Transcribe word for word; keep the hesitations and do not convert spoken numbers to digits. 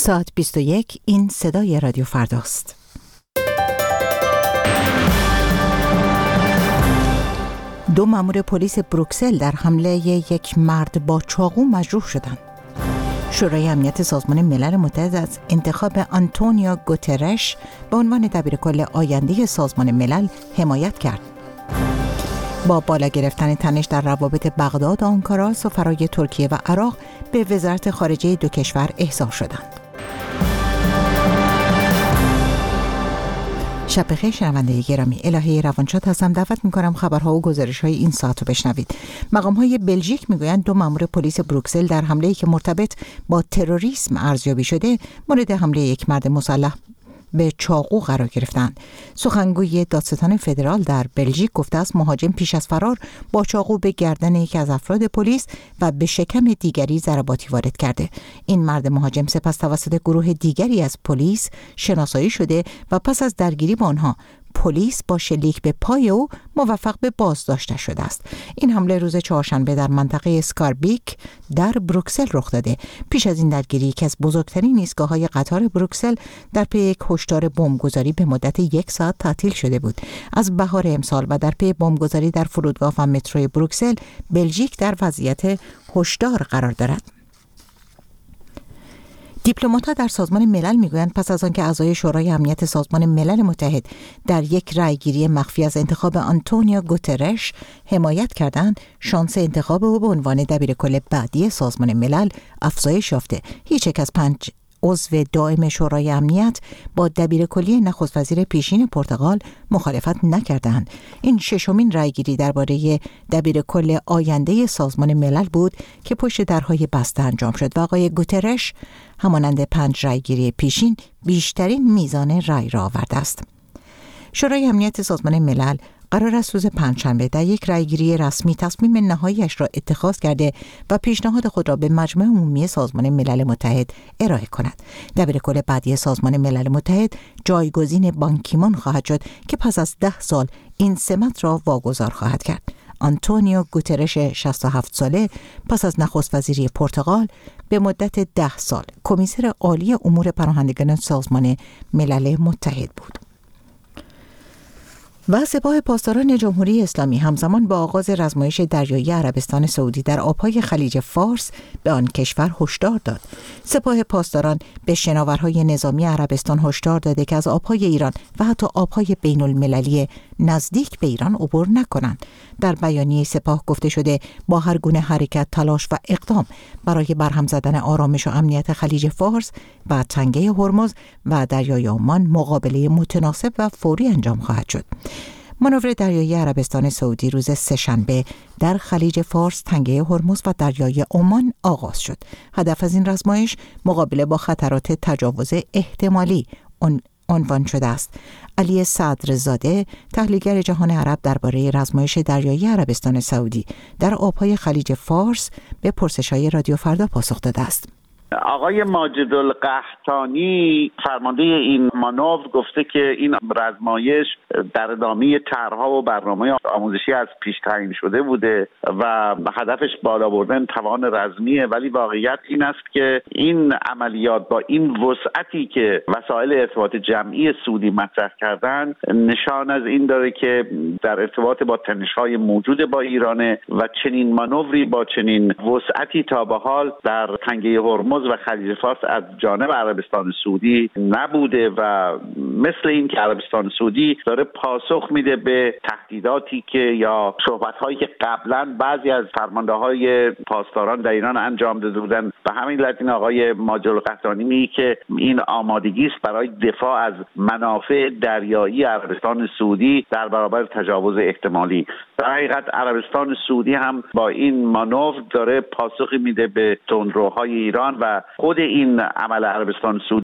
ساعت بیست و یک، این صدای رادیو فرداست. دو مأمور پلیس بروکسل در حمله یک مرد با چاقو مجروح شدند. شورای امنیت سازمان ملل متحد از انتخاب آنتونیو گوترش به عنوان دبیرکل آینده سازمان ملل حمایت کرد. با بالا گرفتن تنش در روابط بغداد و آنکارا، سفرای ترکیه و عراق به وزارت خارجه دو کشور احضار شدند. شب بخیر شنونده گرامی، الهه روانشاد هستم. دعوت می‌کنم خبرها و گزارش‌های این ساعت رو بشنوید. مقام‌های بلژیک میگویند دو مأمور پلیس بروکسل در حمله‌ای که مرتبط با تروریسم ارزیابی شده مورد حمله یک مرد مسلح به چاقو قرار گرفتند. سخنگوی دادستان فدرال در بلژیک گفته است مهاجم پیش از فرار با چاقو به گردن یکی از افراد پلیس و به شکم دیگری ضرباتی وارد کرده. این مرد مهاجم سپس توسط گروه دیگری از پلیس شناسایی شده و پس از درگیری با آنها پلیس با شلیک به پای او موفق به بازداشت شده است. این حمله روز چهارشنبه در منطقه اسکاربیک در بروکسل رخ داده. پیش از این درگیری که از بزرگترین ایستگاه‌های قطار بروکسل در پی یک هشدار بمبگذاری به مدت یک ساعت تعطیل شده بود. از بهار امسال و در پی بمبگذاری در فرودگاه و مترو بروکسل، بلژیک در وضعیت هشدار قرار دارد. دیپلمات‌ها در سازمان ملل میگویند پس از آنکه اعضای شورای امنیت سازمان ملل متحد در یک رأیگیری مخفی از انتخاب آنتونیو گوترش حمایت کردند، شانس انتخاب او به عنوان دبیرکل بعدی سازمان ملل افزایش یافته. هیچ یک از پنج عضو دائم شورای امنیت با دبیرکلی نخست وزیر پیشین پرتغال مخالفت نکردند. این ششمین رأیگیری درباره دبیرکل آینده سازمان ملل بود که پشت درهای بسته انجام شد و آقای گوترش همانند پنج رأیگیری پیشین بیشترین میزان رأی را آورده است. شورای امنیت سازمان ملل قرار است روز پنجشنبه در یک رأیگیری رسمی تصمیم نهاییش را اتخاذ کرده و پیشنهاد خود را به مجمع عمومی سازمان ملل متحد ارائه کند. دبیرکل بعدی سازمان ملل متحد جایگزین بان کی مون خواهد شد که پس از ده سال این سمت را واگذار خواهد کرد. آنتونیو گوترش شصت و هفت ساله پس از نخست وزیری پرتغال به مدت ده سال کمیسر عالی امور پناهندگان سازمان ملل متحد بود. و سپاه پاسداران جمهوری اسلامی همزمان با آغاز رزمایش دریایی عربستان سعودی در آبهای خلیج فارس به آن کشور هشدار داد. سپاه پاسداران به شناورهای نظامی عربستان هشدار داده که از آبهای ایران و حتی آبهای بین المللی نزدیک به ایران عبور نکنند. در بیانیه سپاه گفته شده با هر گونه حرکت، تلاش و اقدام برای برهم زدن آرامش و امنیت خلیج فارس و تنگه هرمز و دریای عمان مقابله متناسب و فوری انجام خواهد شد. مانور دریایی عربستان سعودی روز سه‌شنبه در خلیج فارس، تنگه هرمز و دریای عمان آغاز شد. هدف از این رزمایش مقابله با خطرات تجاوز احتمالی عنوان شده است. علی صدرزاده، تحلیلگر جهان عرب، درباره رزمایش دریایی عربستان سعودی در آبهای خلیج فارس به پرسش‌های رادیو فردا پاسخ داده است. آقای ماجد القحطانی فرمانده این مانور گفته که این رزمایش در ادامه طرح‌ها و برنامه آموزشی از پیش تعیین شده بوده و هدفش بالا بردن توان رزمیه، ولی واقعیت این است که این عملیات با این وسعتی که وسایل ارتباط جمعی سعودی مطرح کردن نشان از این داره که در ارتباط با تنش‌های موجود با ایرانه و چنین مانوری با چنین وسعتی تا به حال در تنگه هرمز و خلیج فارس از جانب عربستان سعودی نبوده و مثل این که عربستان سعودی داره پاسخ میده به تهدیداتی که یا صحبت‌هایی که قبلا بعضی از فرمانده‌های پاسداران در ایران انجام داده بودن و همین لطین آقای ماجد القحطانی میگه که این آمادگی است برای دفاع از منافع دریایی عربستان سعودی در برابر تجاوز احتمالی. در حقیقت عربستان سعودی هم با این مانور داره پاسخی میده به تندروهای ایران و خود این عمل عربستان سعودی